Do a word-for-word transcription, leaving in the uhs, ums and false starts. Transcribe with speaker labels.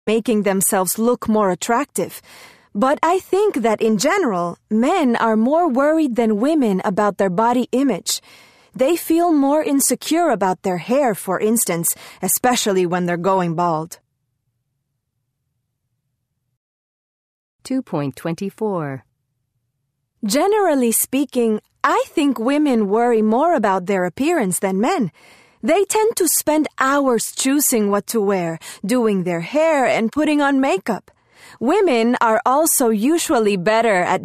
Speaker 1: making themselves look more attractive. But I think that in general, men are more worried than women about their body image. They feel more insecure about their hair, for instance, especially when they're going bald.
Speaker 2: two point two four.
Speaker 1: Generally speaking, I think women worry more about their appearance than men. They tend to spend hours choosing what to wear, doing their hair, and putting on makeup. Women are also usually better at